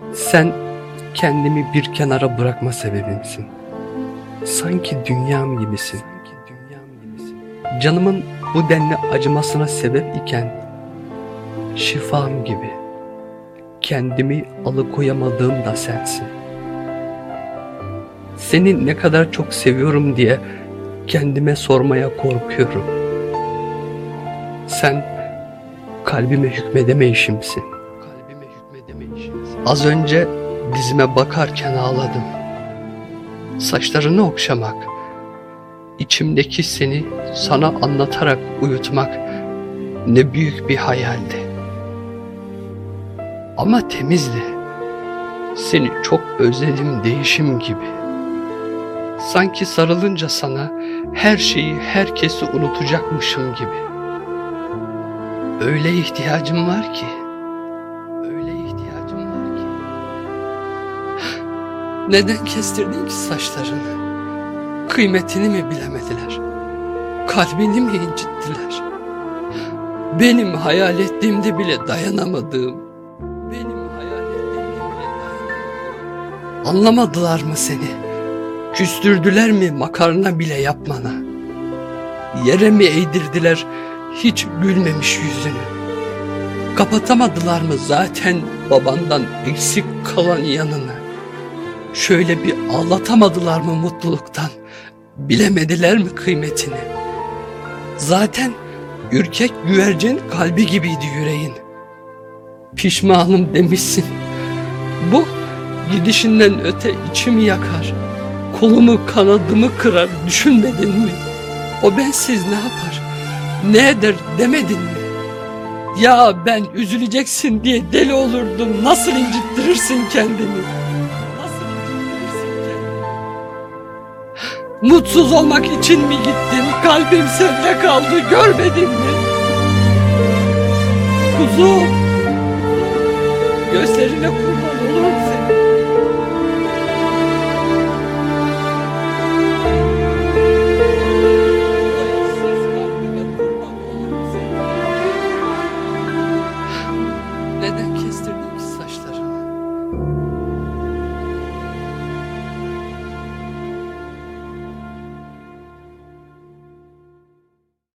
Sen kendimi bir kenara bırakma sebebimsin. Sanki dünyam gibisin. Canımın bu denli acımasına sebep iken şifam gibi. Kendimi alıkoyamadığım da sensin. Seni ne kadar çok seviyorum diye kendime sormaya korkuyorum. Sen kalbime hükmedemeyişimsin. Az önce dizime bakarken ağladım. Saçlarını okşamak, içimdeki seni sana anlatarak uyutmak ne büyük bir hayaldi. Ama temizdi. Seni çok özledim değişim gibi. Sanki sarılınca sana her şeyi, herkesi unutacakmışım gibi. Öyle ihtiyacım var ki. Neden kestirdin ki saçlarını? Kıymetini mi bilemediler? Kalbini mi incittiler? Benim hayal ettiğimde bile dayanamadığım. Anlamadılar mı seni? Küstürdüler mi makarna bile yapmana? Yere mi eğdirdiler hiç gülmemiş yüzünü? Kapatamadılar mı zaten babandan eksik kalan yanını? Şöyle bir ağlatamadılar mı mutluluktan? Bilemediler mi kıymetini? Zaten ürkek güvercin kalbi gibiydi yüreğin. Pişmanım demişsin. Bu gidişinden öte içimi yakar. Kolumu kanadımı kırar, düşünmedin mi? O bensiz ne yapar, ne eder demedin mi? Ya ben üzüleceksin diye deli olurdum, nasıl incittirirsin kendini? Mutsuz olmak için mi gittin? Kalbim sende kaldı, görmedin mi? Kuzum, gözlerine